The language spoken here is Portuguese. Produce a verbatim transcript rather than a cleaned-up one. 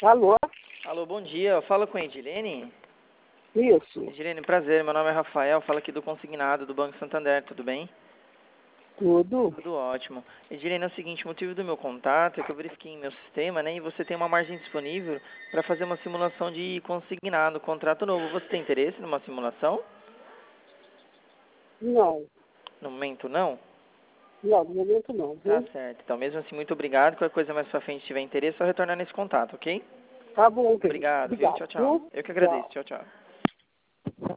Alô? Alô, bom dia. Eu falo com a Edilene. Isso. Edilene, prazer. Meu nome é Rafael. Falo aqui do Consignado do Banco Santander. Tudo bem? Tudo? Tudo ótimo. Edilene, é o seguinte, o motivo do meu contato é que eu verifiquei em meu sistema, né, e você tem uma margem disponível para fazer uma simulação de consignado, contrato novo. Você tem interesse numa simulação? Não. No momento, não? Não, no momento não, Tá viu? certo. Então, mesmo assim, muito obrigado. Qualquer coisa mais pra frente tiver interesse, é só retornar nesse contato, ok? Tá bom, querido. Obrigado, viu? Obrigado, Tchau, tchau. viu? Eu que agradeço. Tchau. Tchau, tchau.